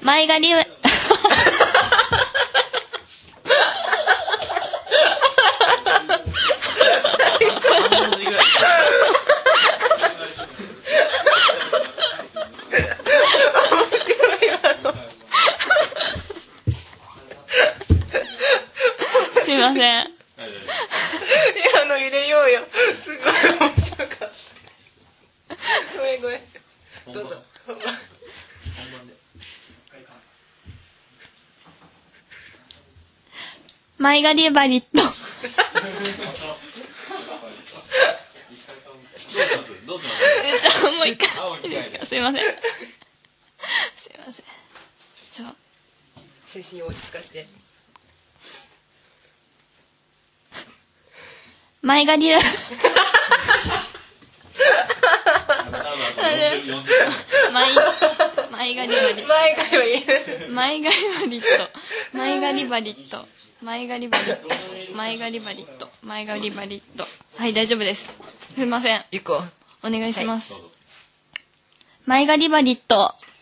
前借りすいません。 入れようよ。すごい面白かった。ごめんごめん。どうぞ。 前借りバリット。 どうします？ もう一回いいですか？すいません。すいません。 精神を落ち着かして。 前借り前借りバリット。前借りバリット。前借りバリット。前借りバリット。前借りバリット。前借りバリット。はい、大丈夫です。すいません。 ゆっこ。 お願いします。前借りバリット。